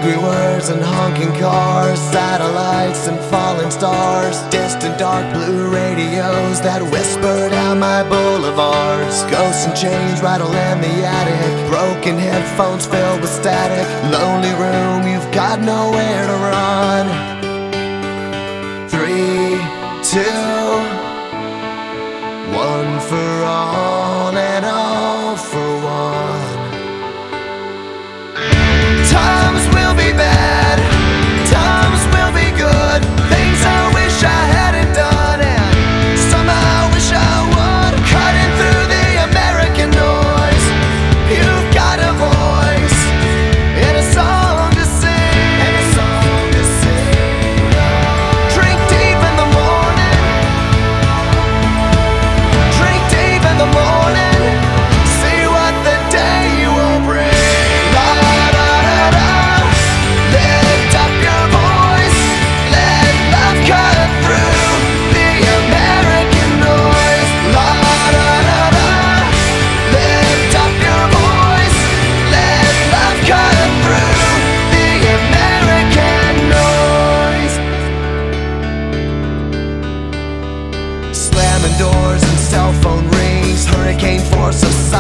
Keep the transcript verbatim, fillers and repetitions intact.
Angry words and honking cars, satellites and falling stars, distant dark blue radios that whisper down my boulevards. Ghosts and chains rattle in the attic, broken headphones filled with static. Lonely room, you've got nowhere to run. Three, two, one for all and all for one. Times will be bad, times will be good, things I wish I hadn't done, and some I wish I would. Cutting through the American noise, you've got a voice and a song to sing, and a song to sing. Drink deep in the morning, drink deep in the morning, see what the day will bring. Slamming doors and cell phone rings, hurricane force of